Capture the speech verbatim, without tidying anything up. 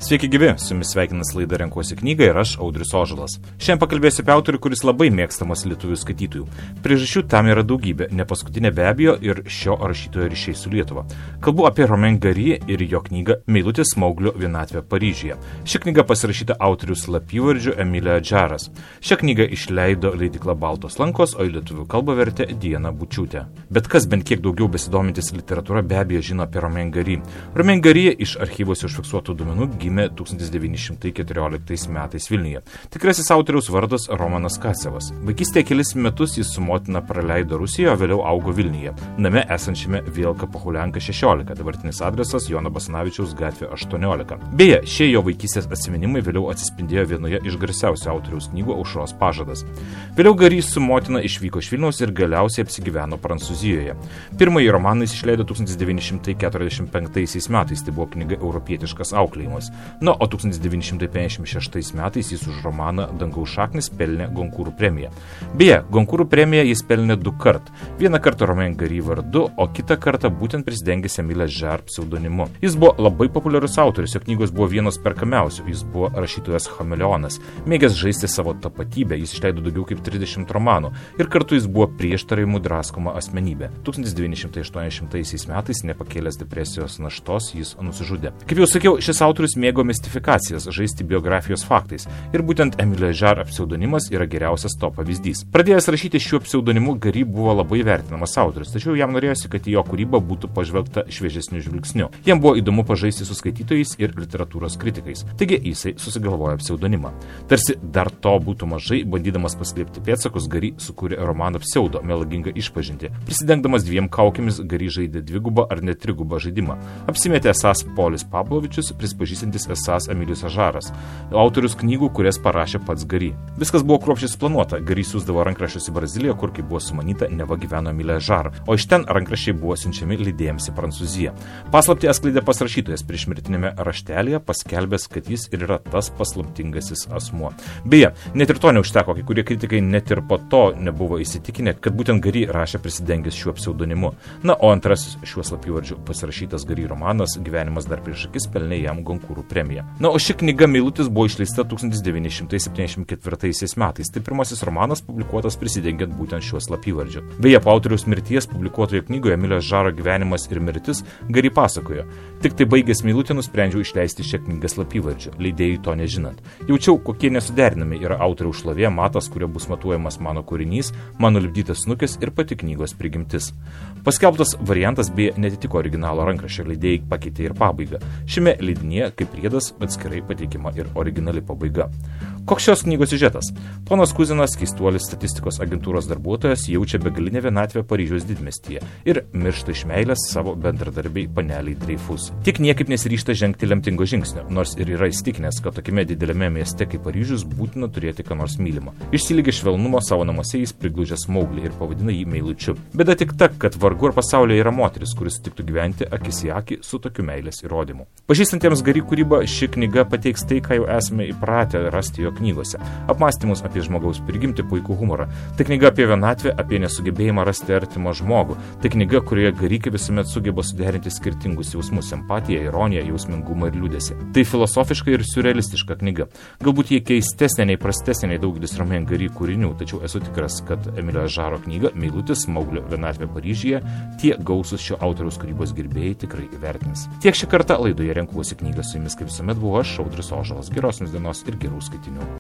Sveiki gyvi, su jumis sveikinas laida Renkuosi knygą ir aš, Audrius Ožalas. Šiandien pakalbėsiu apie autorių, kuris labai mėgstamas lietuvių skaitytojų. Priežasčių tam yra daugybė, ne paskutinė be abejo ir šio rašytojo ryšiai su Lietuva. Kalbu apie Romain Gary ir jo knygą Meilutis Smauglio vienatvė Paryžiuje. Ši knyga pasirašyta autorius slapyvardžiu Emilija Džaras. Šią knygą išleido leidykla Baltos lankos, o į lietuvių kalbą vertė Diana Bučiūtė. Bet kas bent kiek daugiau besidomintis literatūra be abejo žino apie Romain Gary. Romain Gary iš archyvose užfiksuotų duomenų gimė tūkstantis devyni šimtai keturioliktais metais Vilniuje. Tikrasis autoriaus vardas Romanas Kacevas. Vaikystėje kelis metus jis su motina praleido Rusijoje, o vėliau augo Vilniuje, name esančiame Vielka Pahulianka šešiolika, dabartinis adresas Jono Basanavičiaus gatvė aštuoniolika. Beje, šie jo vaikystės atsiminimai vėliau atsispindėjo vienoje iš garsiausių autoriaus knygų Aušros pažadas. Vėliau Gary su motina išvyko iš Vilniaus ir galiausiai apsigyveno Prancūzijoje. Pirmąjį romaną jis išleido tūkstantis devyni šimtai keturiasdešimt penktaisiais metais, tai buvo knyga Europietiškas auklėjimas. Na, o tūkstantis devyni šimtai penkiasdešimt šeštais metais jis už romaną Dangaus šaknis pelnė Gonkūrų premiją. Beje, Gonkūrų premiją jis pelnė du kart. Vieną kartą Romain Gary vardu, o kitą kartą būtent prisidengęs Emilės Džar pseudonimu. Jis buvo labai populiarus autorius, jo knygos buvo vienos perkamiausių. Jis buvo rašytojas chameleonas, mėgęs žaisti savo tapatybę, jis išleido daugiau kaip trisdešimt romanų ir kartu jis buvo prieštaravimų draskoma asmenybė. tūkstantis devyni šimtai aštuoniasdešimtaisiais metais, nepakėlęs depresijos naštos, jis nusižudė. Kaip jau sakiau, šis autorius mėgo mistifikacijas, žaisti biografijos faktais. Ir būtent Emilio Džar pseudonimas yra geriausias to pavyzdys. Pradėjęs rašyti šiuo pseudonimu, Gary buvo labai vertinamas autorius, tačiau jam norėjosi, kad į jo kūrybą būtų pažvelgta šviežesniu žvilgsniu. Jam buvo įdomu pažaisti su skaitytojais ir literatūros kritikais. Taigi jisai susigalvojo pseudonimą. Tarsi dar to būtų mažai, bandydamas paslėpti pėdsakus, Gary sukūrė romaną pseudo, melagingą išpažintį. Prisidengdamas dviem kaukėmis, Gary žaidė dvigubą ar net trigubą žaidimą. Apsimetė esąs Polis Pavlovičius, prispažįstantis esąs Emilijus Džaras, autorius knygų, kurias parašė pats Gary. Viskas buvo kruopščiai suplanuota. Gary siųsdavo rankraščius į Braziliją, kur, kaip buvo sumanyta, neva gyveno Emilija Džar, o iš ten rankraščiai buvo siunčiami leidėjams į Prancūziją. Paslaptį atskleidė pats rašytojas prieš mirtinėme raštelėje, paskelbęs, kad jis ir yra tas paslaptingasis asmuo. Beje, net ir to neužteko, kai kurie kritikai net ir po to nebuvo įsitikinę, kad būtent Gary rašė prisidengęs šiuo pseudonimu. Na, o antrasis šiuo slapyvardžiu pasirašytas Gary romanas Gyvenimas dar prieš akis pelnė jam Gonkūrų premiją. Na, o ši knyga Meilutis buvo išleista tūkstantis devyni šimtai septyniasdešimt ketvirtaisiais metais. Tai pirmasis romanas publikuotas prisidengiant būtent šiuo slapyvardžiu. Beje, po autoriaus mirties publikuotoje knygoje Emilio Džaro Gyvenimas ir mirtis Gary pasakojo: tik tai baigęs Meilutį nusprendžiau išleisti šią knygą slapyvardžiu, leidėjui to nežinant. Jaučiau, kokie nesuderinami yra autoriaus šlovė, matas, kurio bus matuojamas mano kūrinys, mano lipdytas snukis ir pati knygos prigimtis. Paskelbtas variantas beje netitiko originalo rankraščio, leidėjai pakeitė ir pabaigą. Šiame leidinyje kaip priedas atskirai pateikiama ir originali pabaiga. Koks šios knygos siužetas? Ponas Kuzinas, keistuolis statistikos agentūros darbuotojas, jaučia begalinę vienatvę Paryžiaus didmiestyje ir miršta iš meilės savo bendradarbiai paneliai Dreyfus. Tik niekaip nesiryžta žengti lemtingo žingsnio, nors ir yra įsitikinęs, kad tokiame dideliame mieste kaip Paryžius būtina turėti ką nors mylimo. Išsilygė švelnumo savo namuose, jis priglužė Smauglį ir pavadina jį Meilučiu. Bėda tik ta, kad vargu ar pasaulyje yra moteris, kuris sutiktų gyventi akis į akį su tokiu meilės įrodymu. Pažįstantiems Gary kūrybą ši knyga pateiks tai, ką jau esame įpratę rasti jo knygose. Apmąstymus apie žmogaus prigimtį, puikų humorą. Tai knyga apie vienatvę, apie nesugebėjimą rasti artimą žmogų. Tai knyga, kurioje Gary kaip visuomet sugeba suderinti skirtingus jausmus: empatiją, ironiją, jausmingumą ir liūdesį. Tai filosofiška ir siurrealistiška knyga. Galbūt jie keistesnė nei prastesnė nei daugelis Romain Gary kūrinių, tačiau esu tikras, kad Emilio Džaro knyga Meilutis Smauglio vienatvė Paryžiuje tie gausūs šio autoriaus kūrybos gerbėjai tikrai įvertins. Tiek šį kartą laidoje Renkuosi knygą, su jumis kaip visuomet buvo aš, Audrius Ožalas. Geros jums dienos ir gerų skaitinių.